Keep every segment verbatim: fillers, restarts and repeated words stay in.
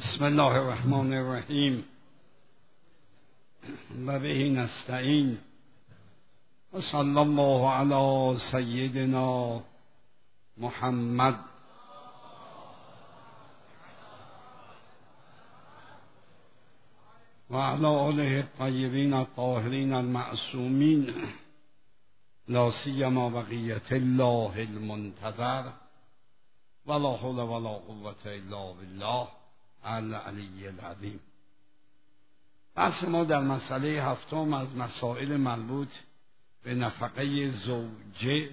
بسم الله الرحمن الرحیم و به نستعین و صلی الله علی سیدنا محمد و علی آله الطیبین الطاهرین المعصومین لا سیما بقیة الله المنتظر ولا حول ولا قوة الا بالله العلی العظیم. بحث ما در مسئله هفتم از مسائل مربوط به نفقه زوجه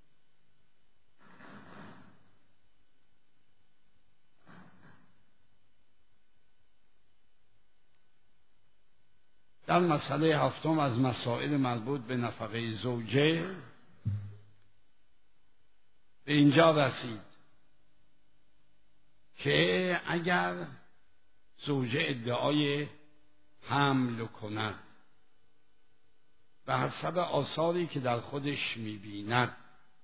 در مسئله هفتم از مسائل مربوط به نفقه زوجه به اینجا رسید که اگر زوجه ادعای حمل کند به حسب آثاری که در خودش می‌بیند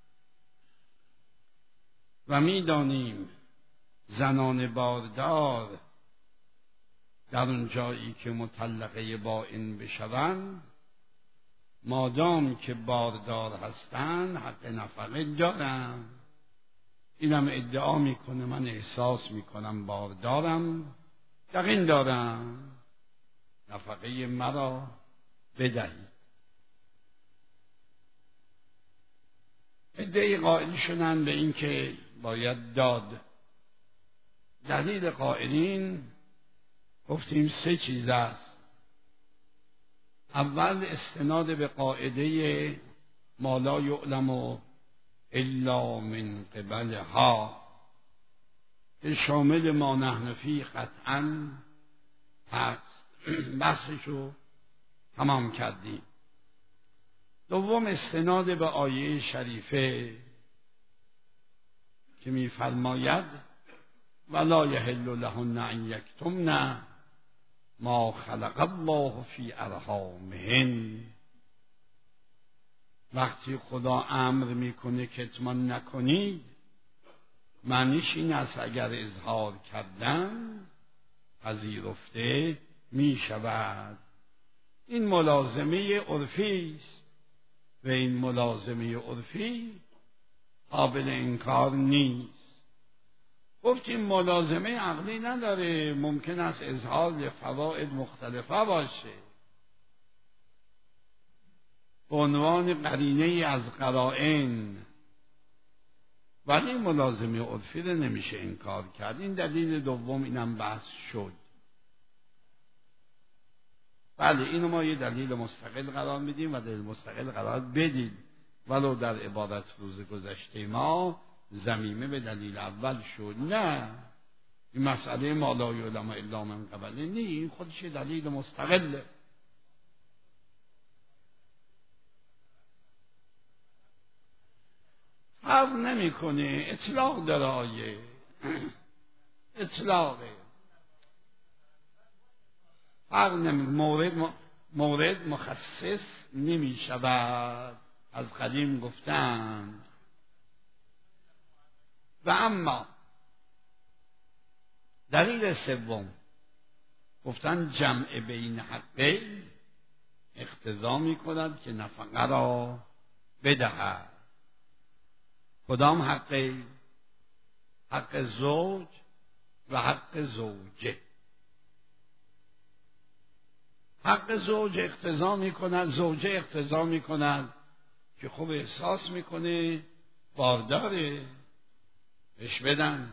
و می‌دانیم زنان باردار در اون جایی که مطلقه بائن بشوند مادام که باردار هستند حق نفقه دارند. اینم ادعا میکنه من احساس میکنم باردارم، یقین دارم، نفقه مرا بدهید. ادعای قائل شدن به این که باید داد. دلیل قائلین گفتیم سه چیز است. اول استناد به قاعده ما لا یعلم الا من قبلها که شامل ما نحن فی قطعا هست. بحثشو تمام کردیم. دوم استناد به آیه شریفه که می فرماید ولا یحل لهن ان یکتمن ما خلق الله فی ارحامهن. وقتی خدا امر میکنه کتمان نکنید معنیش این است اگر اظهار کردن پذیرفته میشود. این ملازمه عرفی است و این ملازمه عرفی قابل انکار نیست. گفتیم ملازمه عقلی نداره، ممکن است اظهار فواید مختلفه باشه به عنوان قرینه از قرائن، ولی ملازمه عرفی رو نمیشه انکار کرد. این دلیل دوم، اینم بحث شد. بله اینو ما یه دلیل مستقل قرار میدیم و دلیل مستقل قرار بدید، ولو در عبارت روز گذشته ما ضمیمه به دلیل اول شد. نه، این مسئله ما لا یعلم الا من قبله نه، این خودش دلیل مستقله. فرق نمیکنه، اطلاق داره آیه، اطلاقه، فرق نمیکنه. مورد مورد مخصص نمی شود، از قدیم گفتند. و اما دلیل سوم گفتن جمع بین حقین اقتضا می کند که نفقه را بدهد. کدام حقی؟ حق زوج و حق زوجه. حق زوج اقتضا می کند، زوجه اقتضا می کند که خوب احساس میکنه بارداره بهش بدن.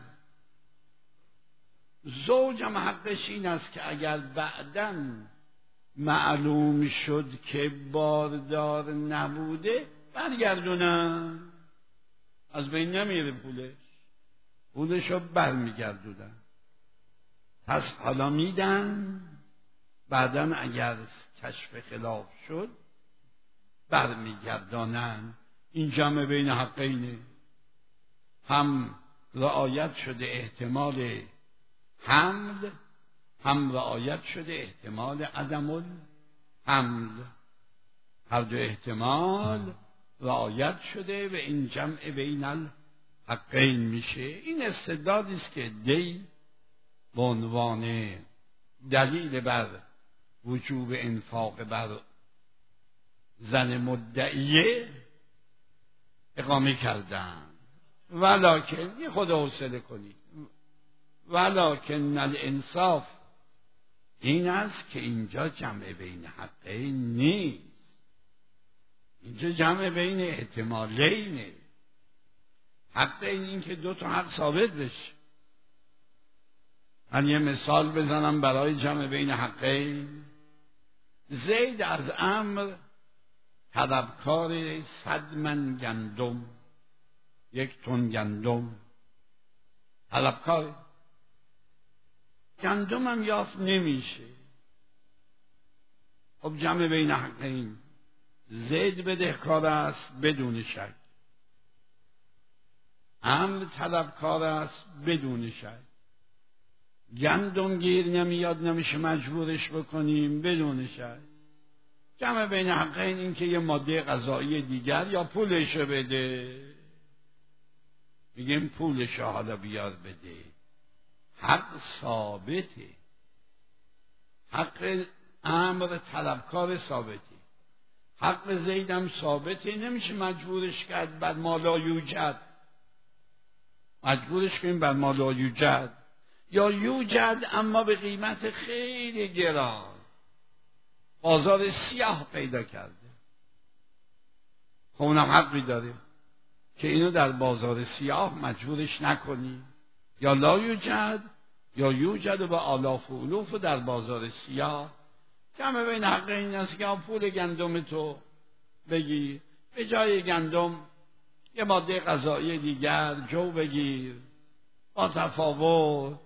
زوج هم حقش این است که اگر بعداً معلوم شد که باردار نبوده برگردونن، از بین نمیره پولش، پولشو برمیگردونن. پس حالا میدن، بعداً اگر کشف خلاف شد برمیگردانن. این جمع بین حقینه، هم رعایت شده احتمال حمل، هم رعایت شده احتمال عدم الحمل. هر دو احتمال رعایت شده و این جمع بین الحقین میشه. این استدلالی است که دی به عنوان دلیل بر وجوب انفاق بر زن مدعیه اقامه کردن. ولکن یه خود حوصله کنید، ولکن الانصاف این است که اینجا جمع بین حقین نیست، اینجا جمع بین احتمالینه. حق این که دو تا حق ثابت بشه. من یه مثال بزنم برای جمع بین حقین. زید از عمرو طلبکار صد من گندم، یک تن گندم طلبکار، گندم هم یافت نمیشه. خب جمع بین حقین، زید بدهکار است بدون شک، عمرو طلبکار است بدون شک. گندم گیر نمیاد، نمیشه مجبورش بکنیم بدون شک. جمع بین حقین این که یه ماده غذایی دیگر یا پولشو بده، میگیم پولشو حالا بیار بده. حق ثابته، حق عمرو طلبکار ثابته، حق زیدم ثابته، نمیشه مجبورش کرد بر ما لا یوجد، مجبورش کنیم بر ما لا یوجد، یا یوجد اما به قیمت خیلی گران، بازار سیاه پیدا کرده. خب اونم حقی داره که اینو در بازار سیاه مجبورش نکنی، یا لا یوجد یا یوجد و به آلاف و علوف و در بازار سیاه. جمع بین حق این است که پول گندم تو بگیر، به جای گندم یه ماده غذایی دیگر جو بگیر با تفاوت،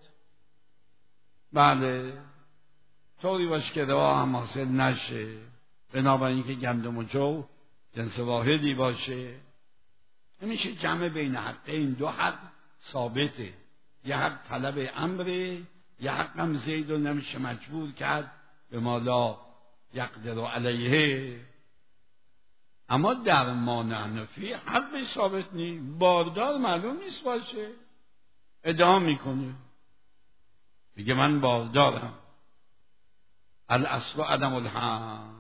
بله، طوری باشه که روا هم حاصل نشه، بنابراین که گندم و جو جنس واحدی باشه. نمیشه جمع بین حق این دو حق ثابته، یه حق طلب امره، یه حق هم زید و نمیشه مجبور کرد به ما لا یقدر علیه. اما در ما نحنفی حق ثابت نیست، باردار معلوم نیست باشه، ادعا میکنه، میگه من باردارم. الاصل عدم الهم،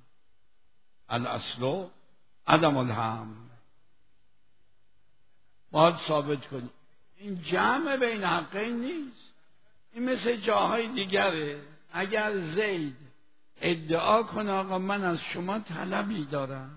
الاصل عدم الهم، باید ثابت کنی. این جمع بین حقین نیست، این مثل جاهای دیگره. اگر زید ادعا کنه آقا من از شما طلبی دارم،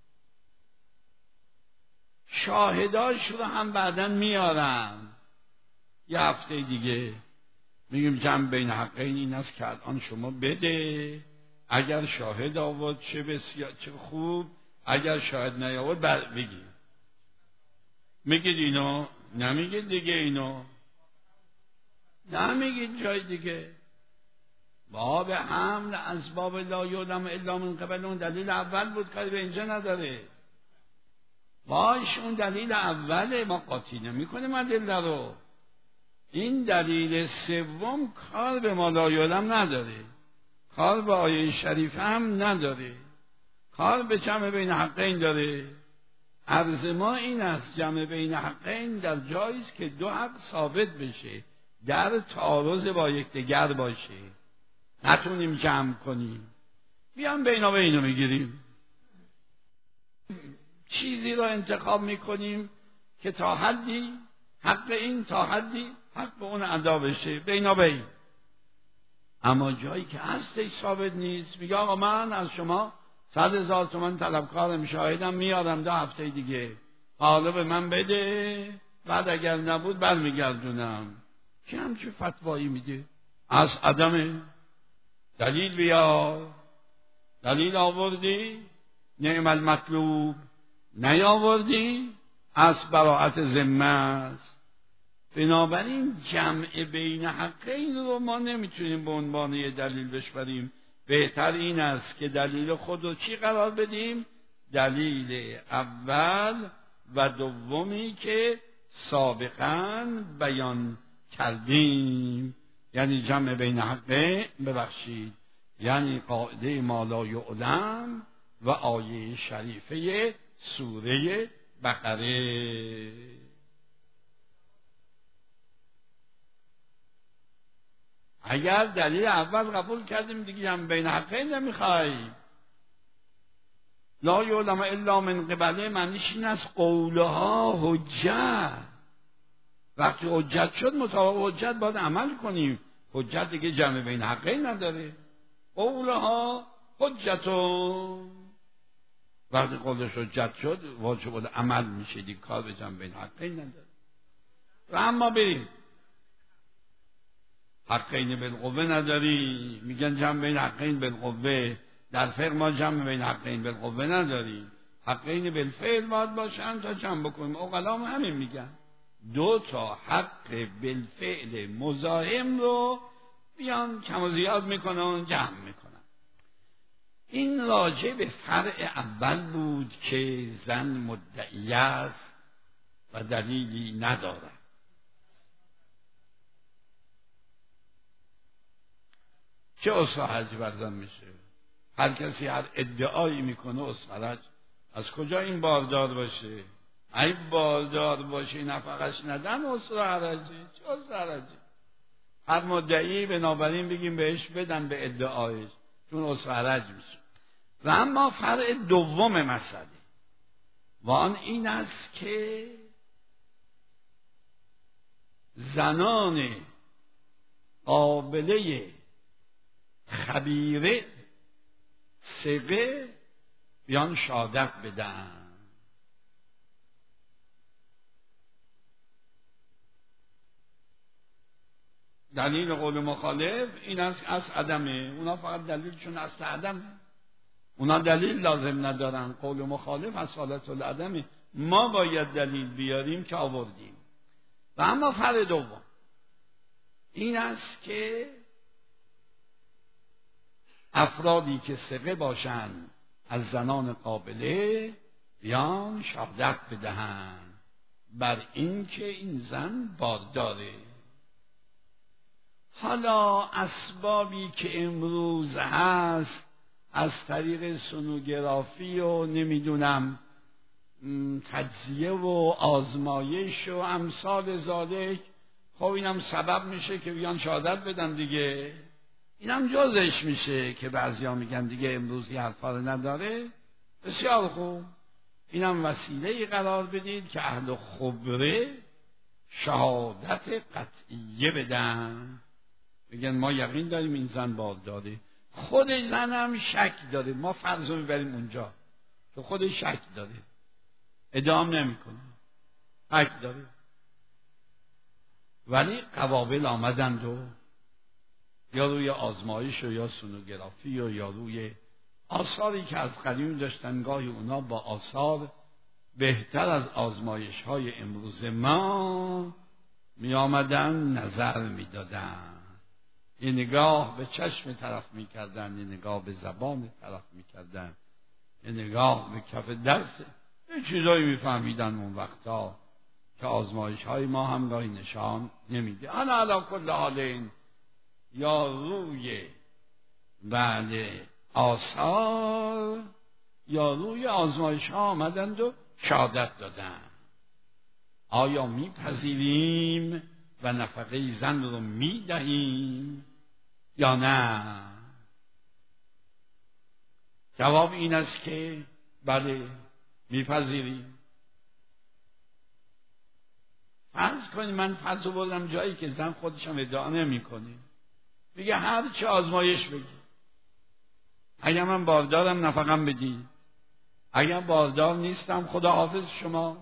شاهداش رو هم بعدن میارم، یه هفته دیگه میگیم جمع بین حقین این است که الان شما بده، اگر شاهد آورد چه بسیار چه خوب، اگر شاهد نیاورد بعد بگیم. میگید اینو؟ نمیگید دیگه اینو، نمیگید جای دیگه. باب حمل از باب لا یعلم الا من قبل، اون دلیل اول بود، کاری به اینجا نداره. باش اون دلیل اوله، ما قاطی نمی کنیم ادله رو. این دلیل سوم کار به ما لا یعلم نداره، کار به آیه شریف هم نداره، کار به جمع بین حقین داره. عرض ما این است جمع بین حقین در جایی است که دو حق ثابت بشه، در تعارض با یکدیگر باشه، نتونیم جمع کنیم، بیام بینا بینو میگیریم، چیزی را انتخاب میکنیم که تا حدی حق این، تا حدی حق به اون ادا بشه، بینا بین. اما جایی که اصلش ثابت نیست، میگه آقا من از شما صد هزار تومن طلبکارم، شاهدم میارم دو هفته دیگه، حالا به من بده، بعد اگر نبود برمیگردونم. که همچه فتوایی میده؟ از عدم دلیل بیار، دلیل آوردی نعم المطلوب، نیاوردی از براءت ذمه است. بنابراین جمع بین حقین رو ما نمیتونیم به عنوان یه دلیل بشوریم. بهتر این است که دلیل خود رو چی قرار بدیم؟ دلیل اول و دومی که سابقاً بیان کردیم، یعنی جمع بین حقین، ببخشید، یعنی قاعده ما لا یعلم و آیه شریفه سوره بقره. اگر دلیل اول قبول کردیم دیگه هم بین حقین نمیخوای. لا یعلم الا من قبله معنیش این است قولها حجت. وقتی حجت شد مطابق حجت باید عمل کنیم. حجت دیگه جمع بین حقین نداره. قولها حجتون، وقتی قولش حجت شد واجب عمل میشه دیگه، کار به جمع بین حقین نداره. و اما بریم حقین بالقوه نداری، میگن جمع بین حقین بالقوه. در فقه ما جمع بین حقین بالقوه نداری، حقین بالفعل باید باشن تا جمع بکنیم. عقلا هم همین میگن دو تا حق بالفعل مزاحم رو بیان کم و زیاد میکنن جمع میکنن. این راجع به فرع اول بود که زن مدعی است و دلیلی نداره. چه اصلاحی بر زن میشه؟ هر کسی هر ادعایی میکنه اصلاحی. از کجا این باردار باشه؟ اگه باردار باشه نفقش ندن اصلاحی. چه اصلاحی؟ هر مدعی بنابراین بگیم بهش بدن به ادعایش، چون اصلاحی میشه. و اما فرع دوم مسئله و آن این است که زنان قابله خبیره ثقه بیان شهادت بدن. دلیل قول مخالف این است از عدمه. اونا فقط دلیلشون اصل عدم، اونا دلیل لازم ندارن. قول مخالف از حالت العدمه، ما باید دلیل بیاریم که آوردیم. و اما فرع دوم این است که افرادی که ثقه باشند از زنان قابله بیان شهادت بدهند بر این که این زن بارداره. حالا اسبابی که امروز هست از طریق سونوگرافی و نمیدونم تجزیه و آزمایش و امثال ذالک، خب اینم سبب میشه که بیان شهادت بدن دیگه. اینم جزش میشه که بعضیا میگن دیگه امروز یه حرفا رو نداره. بسیار خوب، اینم وسیله قرار بدید که اهل خبره شهادت قطعیه بدن، بگن ما یقین داریم این زن بارداره. خود زن هم شک داره، ما فرض رو میبریم اونجا که خود شک داره، ادعام نمیکنه، شک داره. ولی قوابل آمدند و یا روی آزمایش و یا سونوگرافی و یا روی آثاری که از قدیم داشتن، گاهی اونا با آثار بهتر از آزمایش های امروز ما می آمدن نظر می دادن. یه نگاه به چشم طرف می کردن، یه نگاه به زبان طرف می کردن، یه نگاه به کف دست، یه چیزایی می فهمیدن اون وقتا که آزمایش های ما هم گاهی نشان نمیده. انا علا کل حالین یا روی بله آثار یا روی آزمایش ها آمدند و شهادت دادن. آیا میپذیریم و نفقه زن رو میدهیم یا نه؟ جواب این است که بله میپذیریم. فرض کنید من فرض رو بردم جایی که زن خودشم ادعا نمی کنه، میگه هر چه آزمایش بگی، اگر من باردارم نفقم بدی، اگر باردار نیستم خدا حافظ شما.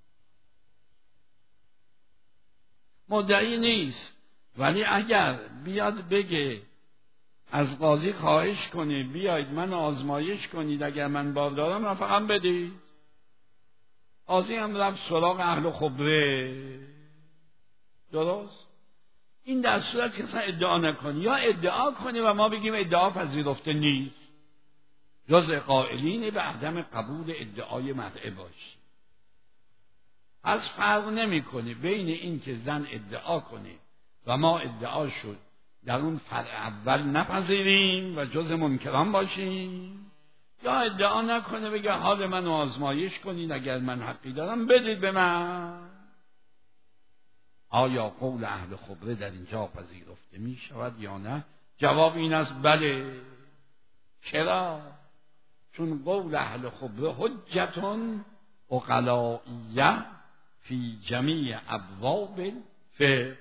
مدعی نیست، ولی اگر بیاد بگه از قاضی خواهش کنه بیاید من آزمایش کنید، اگر من باردارم نفقم بدید، قاضی هم رفت سراغ اهل خبره. درست؟ این در صورت که اصلا ادعا نکنی، یا ادعا کنی و ما بگیم ادعا پذیرفته نیست، جز قائلین به عدم قبول ادعای مرئه باشی. از فرق نمی کنه بین این که زن ادعا کنه و ما ادعا شد در اون فرع اول نپذیریم و جز منکران باشیم، یا ادعا نکنه بگه حال من آزمایش کنید، اگر من حقی دارم بدید به من. آیا قول اهل خبره در اینجا پذیرفته می شود یا نه؟ جواب این است بله. چرا؟ چون قول اهل خبره حجتون عقلائیه فی جمیع ابواب الفقه.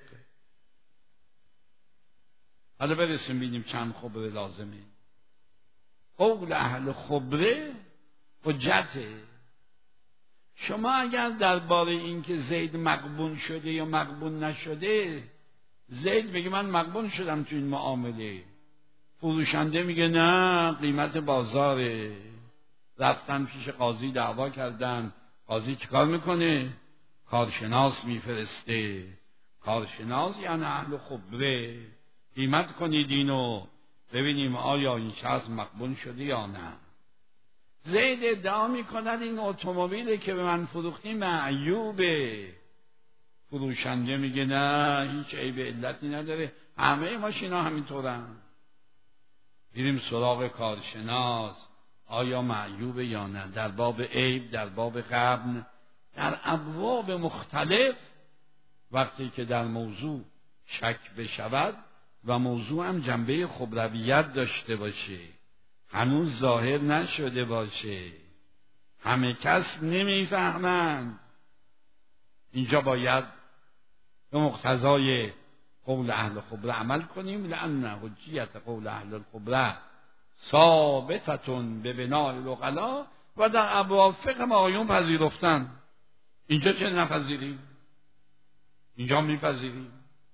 حالا برسیم ببینیم چند خبره لازمه. قول اهل خبره حجته. شما اگر درباره این که زید مغبون شده یا مغبون نشده، زید میگه من مغبون شدم تو این معامله، فروشنده میگه نه قیمت بازاره، رفتن پیش قاضی دعوا کردن، قاضی چیکار میکنه؟ کارشناس میفرسته. کارشناس یعنی اهل خبره، قیمت کنید اینو ببینیم آیا این شخص مغبون شده یا نه. زید ادعا میکند این اتومبیلی که به من فروختی معیوبه، فروشنده میگه نه هیچ عیب علتی نداره، همه ماشینا همینطورن. میریم سراغ کارشناس، آیا معیوبه یا نه، در باب عیب، در باب غبن، در ابواب مختلف. وقتی که در موضوع شک بشود و موضوع هم جنبه خبرویت داشته باشه، هنوز ظاهر نشده باشه، همه کس نمیفهمند، اینجا باید به مقتضای قول اهل خبره عمل کنیم. لأن حجیت قول اهل الخبره ثابتتون به بناء العقلا و در ابواب فقه ما آیون پذیرفتن. اینجا چه نپذیریم؟ اینجا میپذیریم.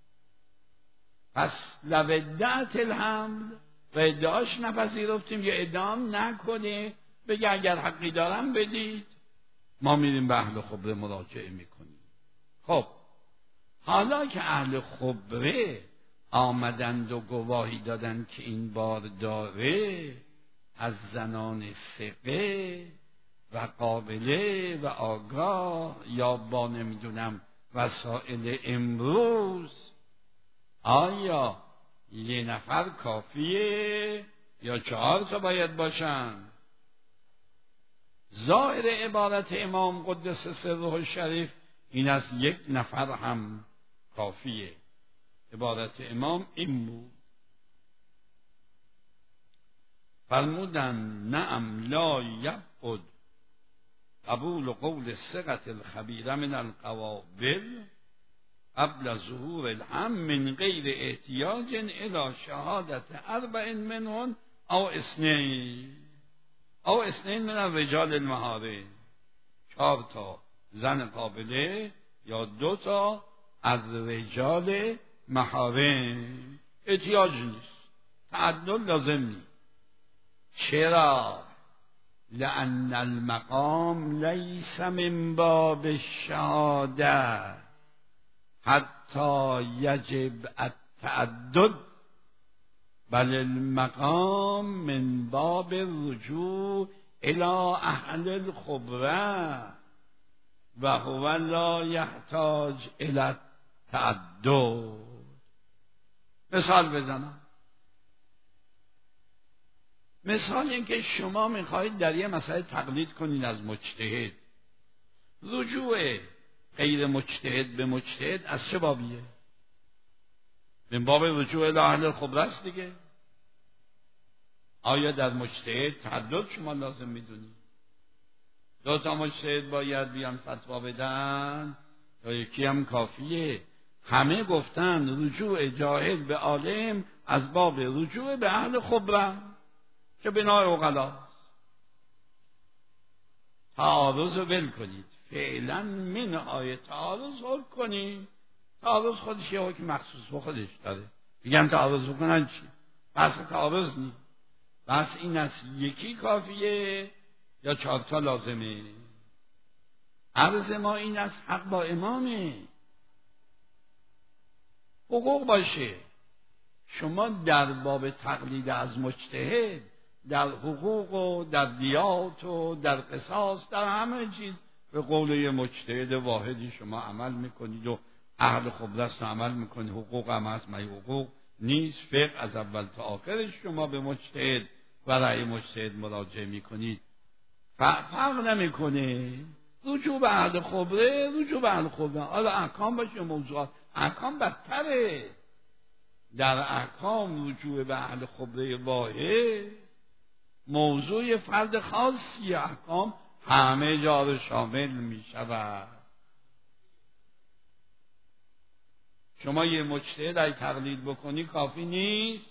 پس لودعت الحمل و ادعاش نپذیرفتیم، یا ادعام نکنه بگه اگر حقی دارم بدید، ما میریم به اهل خبره مراجعه میکنیم. خب حالا که اهل خبره آمدند و گواهی دادند که این بار داره از زنان ثقه و قابله و آگاه یا با نمیدونم وسائل امروز، آیا یه نفر کافیه یا چهار تا باید باشن؟ ظاهر عبارت امام قدس سره الشریف این است یک نفر هم کافیه. عبارت امام این بود، فرمودن نعم لا یبعد قبول قول ثقة الخبیر من القوابل قبل ظهور الهم من غیر احتیاج الى شهادت اربع منهن او اثنین او اثنین من الرجال المهاره، چهار تا زن قابله یا دو تا از رجال محارم. احتیاج نیست، تعدد لازم نیست. چرا؟ لأن المقام لیس من باب الشهاده حتی یجب التعدد، بل المقام من باب الرجوع الى اهل الخبره و هو لا یحتاج الى التعدد. مثال بزنم. مثال این که شما میخواهید در یه مسئله تقلید کنید از مجتهد، رجوع غیر مجتهد به مجتهد از چه بابیه؟ من باب رجوع الی اهل الخبره است دیگه. آیا در مجتهد تعدد شما لازم میدونید؟ دو تا مجتهد باید بیان فتوا بدن یا یکی هم کافیه؟ همه گفتن رجوع جاهل به عالم از باب رجوع به اهل خبره که بنای عقلاست. تعارض رو ول کنید، فعلا من آیه تعارض حل کنید. تعارض خودش یه حکم مخصوص به خودش داره، میگن تعارض بکنن چی؟ بس تعارض نیست، بس این است یکی کافیه یا چهار تا لازمه. عرض ما این است حق با امامه، حقوق باشه. شما در باب تقلید از مجتهد در حقوق و در دیات و در قصاص در همه چیز به قول یه مجتهد واحدی شما عمل میکنید و اهل خبره است عمل میکنید. حقوق هم هست، مگه حقوق نیست؟ فقه از اول تا آخرش شما به مجتهد و رأی مجتهد مراجعه میکنید، فرق نمیکنه. رجوع به اهل خبره رجوع به اهل خبره، حالا احکام باشه موضوعات احکام بدتره. در احکام رجوع به اهل خبره واحد موضوع فرد خاصی، احکام همه جا رو شامل می شود. شما یه مجتهد اگه تقلید بکنی کافی نیست.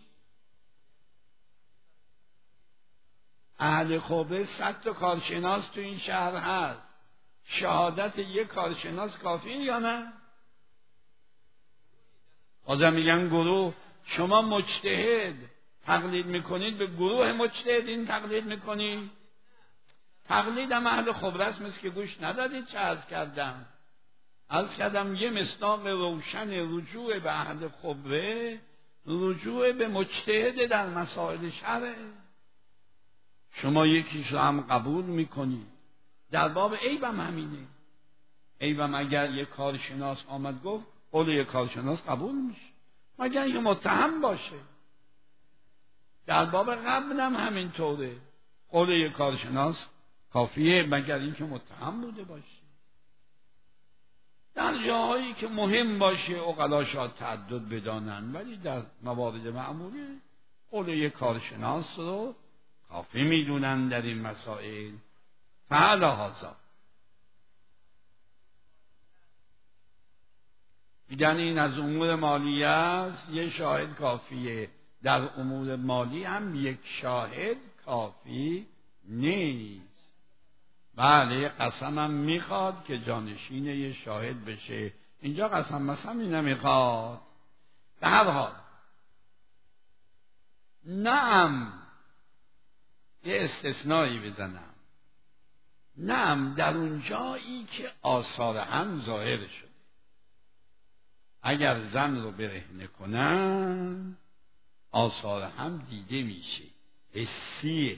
اهل خبره صد تا کارشناس تو این شهر هست، شهادت یک کارشناس کافی یا نه؟ بازم میگن گروه. شما مجتهد تقلید میکنید، به گروه مجتهدین تقلید میکنید. تقلید هم اهل خبره است، مثل که گوش ندادید چه عرض کردم. عرض کردم یه مصداق روشن رجوع به اهل خبره رجوع به مجتهد در مسائل شرع. شما یکیش رو هم قبول میکنید. در باب عیبم همینه. عیبم اگر یک کارشناس آمد گفت، قول یک کارشناس قبول میشه مگر اینکه متهم باشه. در باب قبل هم همینطوره، قول یک کارشناس کافیه مگر اینکه متهم بوده باشه. در جاهایی که مهم باشه عقلا شاید تعدد بدانن، ولی در موارد معمولی قول یک کارشناس رو کافی میدونن در این مسائل. فعلا هازا میگن این از امور مالی است، یه شاهد کافیه. در امور مالی هم یک شاهد کافی نیست. بله قسم هم میخواد که جانشین یه شاهد بشه. اینجا قسم مسمی نمیخواد. به هر حال نعم، یه استثنایی بزنم. نعم، در اون جایی که آثار هم ظاهر شده، اگر زن رو برهنه کنن آثار هم دیده میشه، حسیه.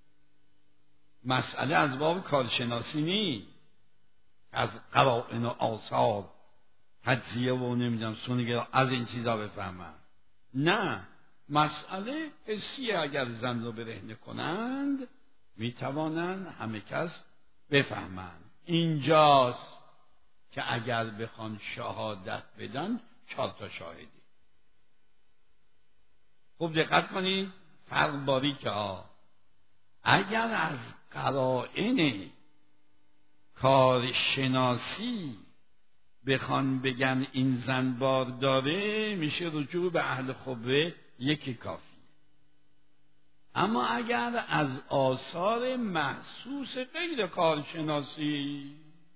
مسئله از باب کارشناسی نیست، از قرائن و آثار تجزیه و نمیدونم سونگر از این چیزا بفهمن. نه، مسئله حسیه. اگر زن رو برهنه کنند میتوانند همه کس بفهمند. اینجاست که اگر بخوان شهادت بدن چهار تا شاهدی. خوب دقت کنید، فرق باریکه ها. اگر از قرائن کارشناسی بخوان بگن این زن بار داره، میشه رجوع به اهل خبره یکی کافی. اما اگر از آثار محسوس غیر کارشناسی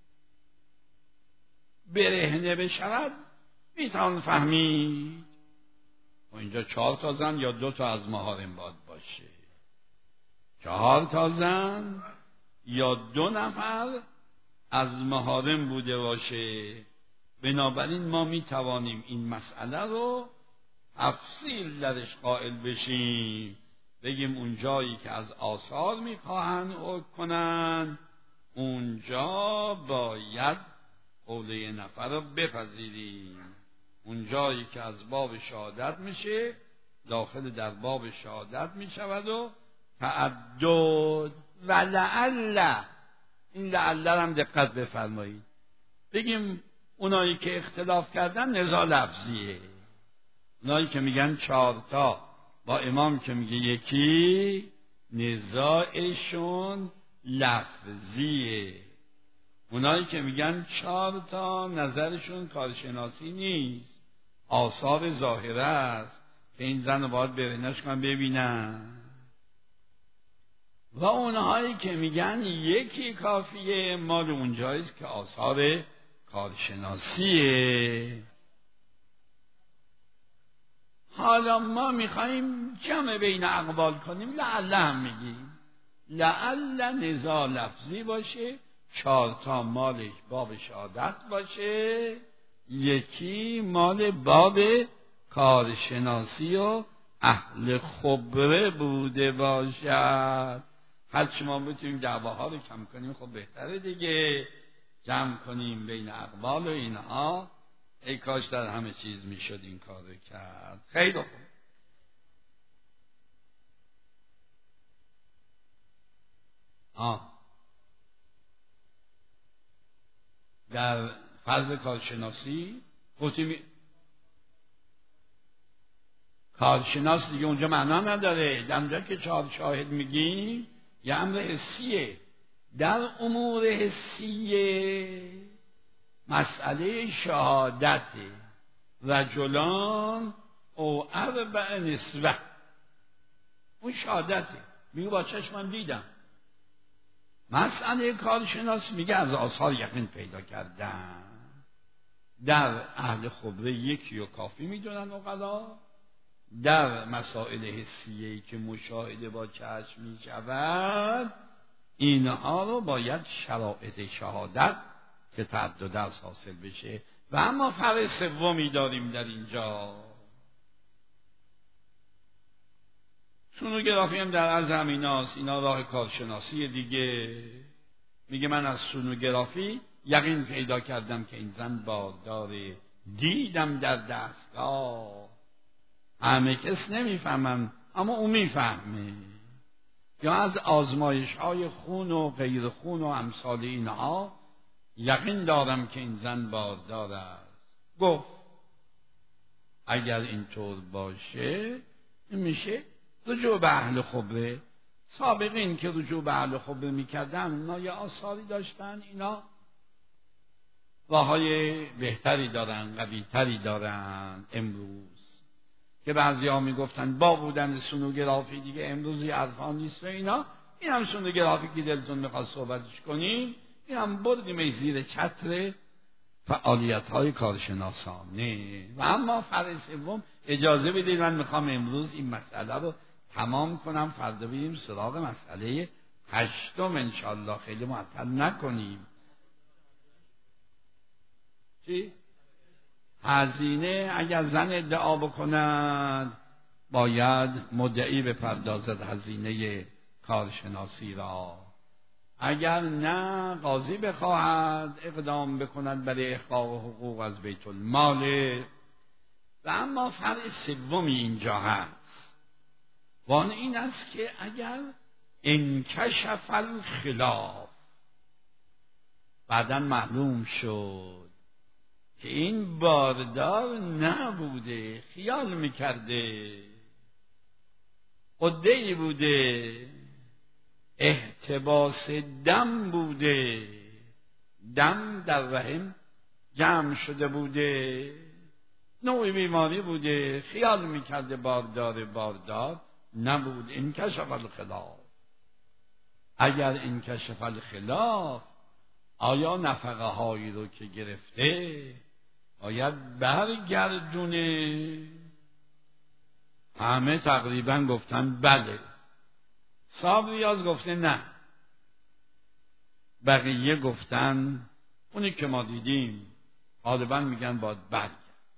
برهنه بشود میتوان فهمید. و اینجا چهار تا زن یا دو تا از محارم باید باشه. چهار تا زن یا دو نفر از محارم بوده باشه. بنابراین ما میتوانیم این مسئله رو تفصیل درش قائل بشیم، بگیم اون جایی که از آثار میخواهن حکم کنن اونجا باید قول یه نفر رو بپذیریم. اون جایی که از باب شهادت میشه داخل در باب شهادت میشود و تعدد و لعل. این لعل هم دقت بفرمایید. بگیم اونایی که اختلاف کردن نزاع لفظیه. اونایی که میگن چهار تا با امام که میگه یکی، نزاعشون لفظیه. اونایی که میگن چهار تا نظرشون کارشناسی نیست، آثار ظاهره است که این زن رو باید برهنه‌اش کنن ببینن. و اونهایی که میگن یکی کافیه، مال اونجاییست که آثار کارشناسیه. حالا ما میخواییم جمع بین اقوال کنیم، لعل هم میگیم لعل نزاع لفظی باشه، چهار تا مالش باب شهادت باشه، یکی مال باب کارشناسی و اهل خبره بوده باشد. هرچی ما بتونیم دعواها رو کم کنیم خب بهتره دیگه. جمع کنیم بین اقوال و اینها. ای کاش در همه چیز میشد این کار رو کرد. خیلی خوب. آه. در فرض کارشناسی گفتیم کارشناس دیگه اونجا معنا نداره. در اونجا که چهار شاهد میگیم یه امر حسیه. در امور حسیه مسئله شهادت رجلان او اربع نسوه، اون شهادته، میگه با چشمم دیدم. مسئله کارشناس میگه از آثار یقین پیدا کردن. در اهل خبره یکی و کافی میدونن عقلا. در مسائل حسیه‌ای که مشاهده با چشم میشود اینها رو باید شرایط شهادت که تعدد از حاصل بشه. و اما فرع سومی داریم در اینجا. سونوگرافی هم در از همیناست. اینا راه کارشناسی دیگه. میگه من از سونوگرافی یقین پیدا کردم که این زن بارداره، دیدم در دستگاه. همه کس نمیفهمن اما اون میفهمه. یا از آزمایش های خون و غیر خون و امثال اینها یقین دارم که این زن باردار است. گفت اگر اینطور باشه میشه رجوع به اهل خبره. سابقین که رجوع به اهل خبره میکردن اونا یه آثاری داشتن، اینا راههای بهتری دارن، قویتری دارن. امروز که بعضی ها میگفتن با بودن سونوگرافی دیگه امروز یه عرفان نیست و اینا، این هم سونوگرافی که دلتون میخواد صحبتش کنیم، این هم بردیم زیر چتر فعالیت های کارشناسانه. و اما فرع سوم اجازه بدید من میخوام امروز این مسئله رو تمام کنم، فردا بریم سراغ مسئله هشتم انشالله. خیلی معطل نکنیم. چی؟ هزینه اگر زن ادعا بکند باید مدعی بپردازد هزینه کارشناسی را. اگر نه قاضی بخواهد اقدام بکند برای احقاق حقوق از بیت المال. و اما فرع سومی اینجا هست و آن این است که اگر انکشف الخلاف، بعداً معلوم شد که این باردار نبوده، خیال میکرده، عده‌ای بوده، احتباس دم بوده، دم در رحم جمع شده بوده، نوعی بیماری بوده، خیال میکرده باردار، باردار نبود. انکشف الخلاف. اگر انکشف الخلاف، آیا نفقه هایی رو که گرفته باید برگردونه؟ همه تقریبا گفتن بله. صاحب ریاض گفته نه. بقیه گفتن اونی که ما دیدیم غالبا میگن باید برگرد.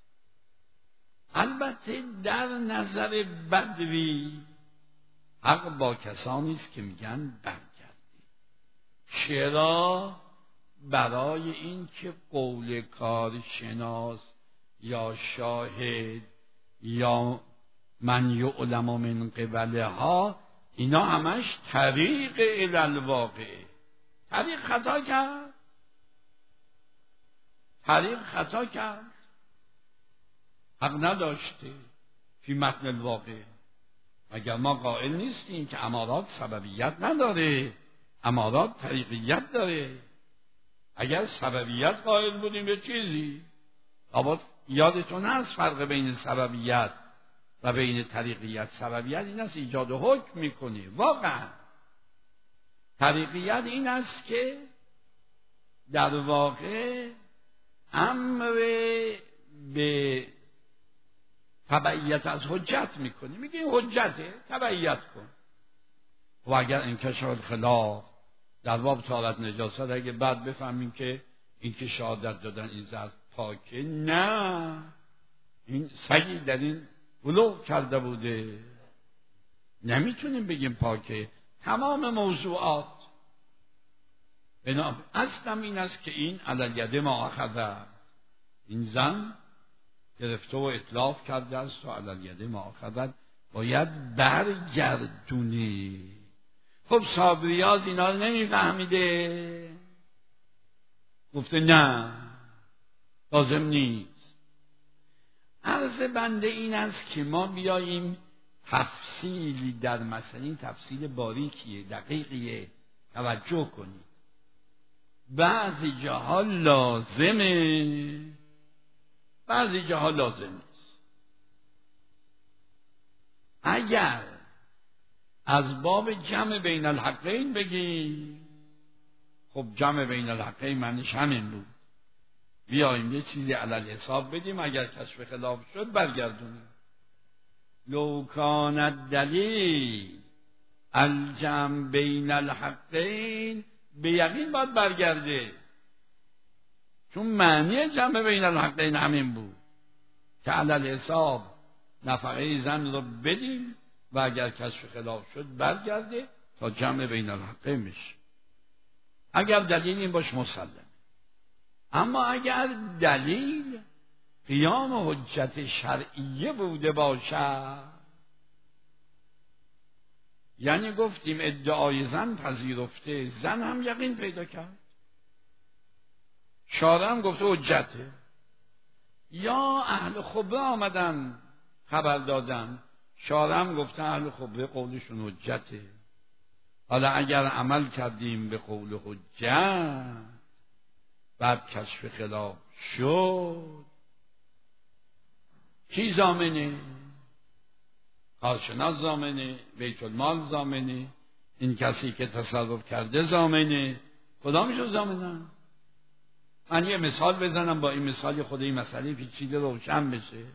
البته در نظر بدوی حق با کسانی است که میگن برگردی. چرا؟ برای این که قول کارشناس یا شاهد یا من یعلم من قبلها اینا همش طریق الالواقع. طریق خطا کرد، طریق خطا کرد، حق نداشته فی متن الواقع. اگر ما قائل نیستیم که امارات سببیت نداره، امارات طریقیت داره. اگر سببیت قائل بودیم به چیزی، اما یادتون هست فرق بین سببیت و بین طریقیت. سببیت این است ایجاد حکم میکنه. واقعا طریقیت این است که در واقع امر به تبعیت از حجت میکنه. میگه این حجته، تبعیت کن. و اگر انکشف الخلاف در باب طهارت نجاست، اگه بعد بفهمیم که این که شهادت دادن این ظرف پاکه، نه، این سگی در این بلوغ کرده بوده، نمیتونیم بگیم پاکه. تمام موضوعات بنا اصلا این است که این علیه ما اخذ، این زن گرفته و اطلاف کرده است و علیه ما اخذ باید برگردونی. خب صاحب ریاض اینا رو نمیفهمیده، گفته نه لازم نیست. عرض بنده این است که ما بیاییم تفصیلی در مسئله، این تفصیل باریکیه، دقیقیه، توجه کنید. بعضی جاها لازمه، بعضی جاها لازم نیست. اگر از باب جمع بین الحقین بگی، خب جمع بین الحقین معنیش همین بود، بیاییم یه چیزی علل حساب بدیم، اگر کشف خلاف شد برگردونیم. لو کان الدلیل الجمع بین الحقین، به یقین باید برگرده، چون معنی جمع بین الحقین همین بود که علل حساب نفقه زن رو بدیم و اگر کشف خلاف شد برگرده تا جمع بین الحقین میشه. اگر دلیل این باش مسلم. اما اگر دلیل قیام حجت شرعیه بوده باشد، یعنی گفتیم ادعای زن پذیرفته، زن هم یقین پیدا کرد، شارع هم گفته حجته، یا اهل خبره آمدن خبر دادن، شارع هم گفته اهل خبره قولشون حجته. حالا اگر عمل کردیم به قول حجت بعد کشف خلاف شد، کی ضامنه؟ کارشناس ضامنه، بیت المال ضامنه، این کسی که تصرف کرده ضامنه، کدامشون ضامنن؟ من یه مثال بزنم با این مثال خود این مسئله پیچیده روشن بشه.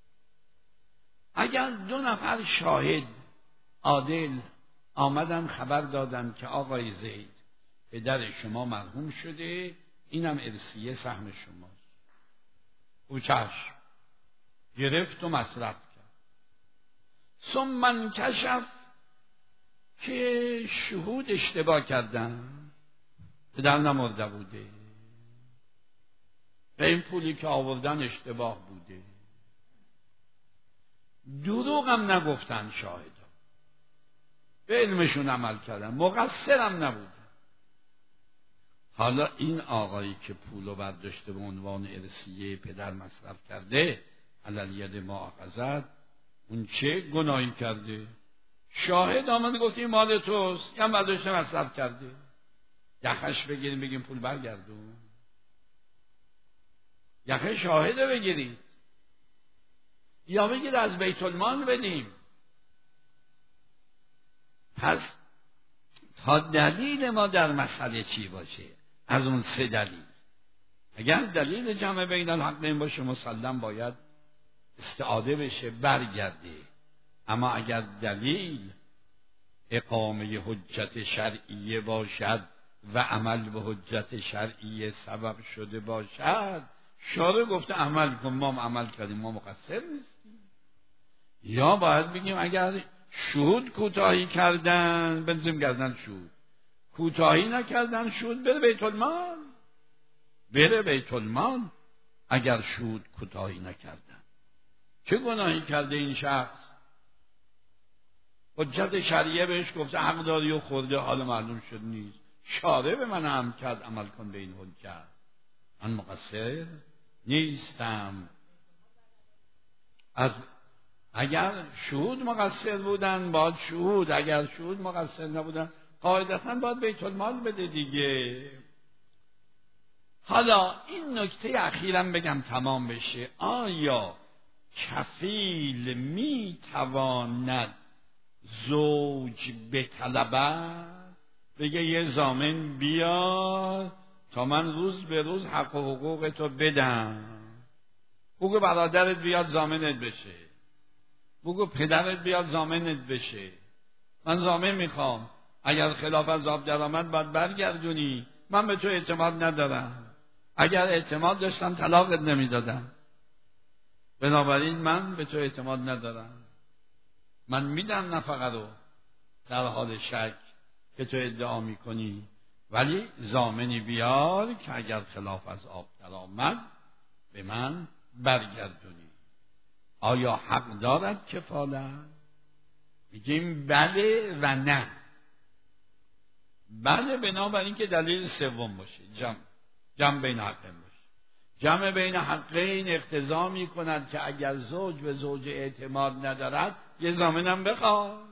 اگر دو نفر شاهد عادل آمدن خبر دادن که آقای زید پدر شما مرحوم شده، اینم ارثیه سهم شماست، او چشم گرفت و مصرف کرد. ثم انکشف که شهود اشتباه کردن، پدر نمرده بوده و این پولی که آوردن اشتباه بوده، دروغ هم نگفتن شاهدا، به علمشون عمل کردن، مقصرم نبودن. حالا این آقایی که پولو برداشته به عنوان ارثیه پدر مصرف کرده، علل ید مؤاخذت، اون چه گناهی کرده؟ شاهد آمده گفت این مال توست، یا برداشته مصرف کرده، یخش بگیریم بگیم پول برگردون، یخه شاهده بگیرید، یا بگید از بیت المال بدیم. پس تا دلیل ما در مسئله چی باشه از اون سه دلیل، اگر دلیل جمع بین الحقین باشه مسلم باید استعاده بشه برگرده. اما اگر دلیل اقامه حجت شرعیه باشد و عمل به حجت شرعیه سبب شده باشد، شارع گفته عمل کن، ما عمل کردیم، ما مقصر نیستیم. یا باید بگیم اگر شهود کوتاهی کردن بنزیم گردن شهود، کوتاهی نکردن شهود بره بیت المال، بره بیت المال. اگر شهود کوتاهی نکردن چه گناهی کرده این شخص؟ حجت شرعیه بهش گفته حق داری و خورده، حالا معلوم شد نیست، شارع به من هم کرد عمل کن به این حجت، من مقصر نیستم. از اگر شهود مقصر بودن باید شهود، اگر شهود مقصر نبودن قاعدتاً باید بیت المال بده دیگه. حالا این نکته اخیراً بگم تمام بشه. آیا کفیل می تواند زوج بطلبد؟ بگه یه ضامن بیار تا من روز به روز حق و حقوق تو بدم. بگو برادرت بیاد ضامنت بشه، بگو پدرت بیاد ضامنت بشه، من ضامن میخوام، اگر خلاف از آب در آمد باید برگردونی، من به تو اعتماد ندارم، اگر اعتماد داشتم طلاقت نمیدادم، بنابراین من به تو اعتماد ندارم، من میدم نفقه رو در حال شک که تو ادعا میکنی، ولی ضامنی بیار که اگر خلاف از آب در آمد به من برگردونی. آیا حق دارد کفالت؟ میگیم بله و نه. بله بنابراین که دلیل سوم باشه، جمع جمع بین حقین باشه. جمع بین حقین اقتضا می کند که اگر زوج به زوج اعتماد ندارد یه ضامنم بخواد.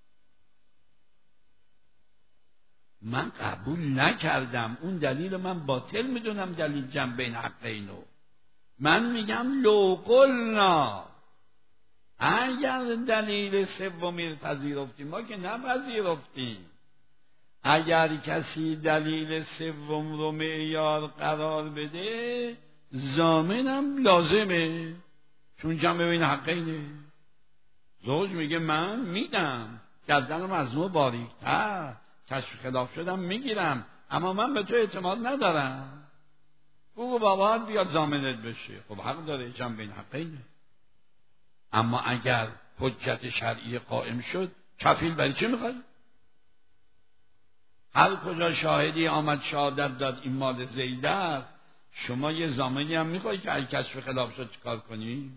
من قبول نکردم، اون دلیل من باطل میدونم، دلیل جمع بین حقینو. من میگم لو قلنا، اگر دلیل سومی پذیرفتیم، ما که نپذیرفتیم، اگر کسی دلیل سوم رو معیار قرار بده ضامنم لازمه، چون جمع بین حقینه. زوج میگه من میدم، گردنم از نو باریک‌تر، کشف خلاف شدم میگیرم، اما من به تو اعتماد ندارم. بگو بابا بیاد ضامنت بشه. خب حق داره، جمع بین حقینه. اما اگر حجت شرعی قائم شد، کفیل برای چه میخوای؟ هر کجا شاهدی آمد شهادت داد این مال زید است، شما یه ضامنی هم میخوای که اگه کشف خلاف شد چیکار کنی؟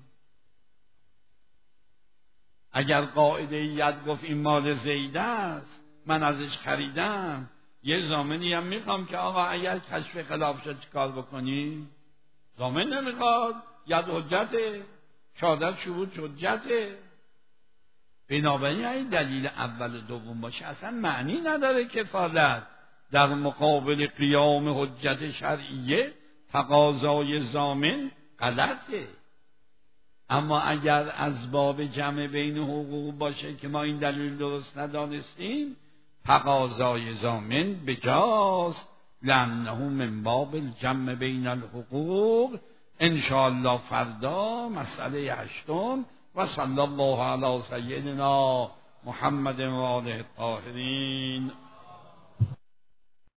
اگر قاعده ید گفت این مال زید است، من ازش خریدم، یه ضامنی هم میخوام که آقا اگر کشف خلاف شد چیکار بکنی؟ ضامن نمیخواد، ید حجته، شهادت شهود حجته. بنابراین این دلیل اول دوم باشه اصلا معنی نداره کفالت. در مقابل قیام حجت شرعیه تقاضای ضامن غلطه. اما اگر از باب جمع بین حقوق باشه که ما این دلیل درست ندانستیم، تقاضای ضامن بجاست، لأنه من باب الجمع بین الحقوق. انشاءالله فردا مسئله هشتم. و صلی الله علی سیدنا محمد و آله الطاهرین.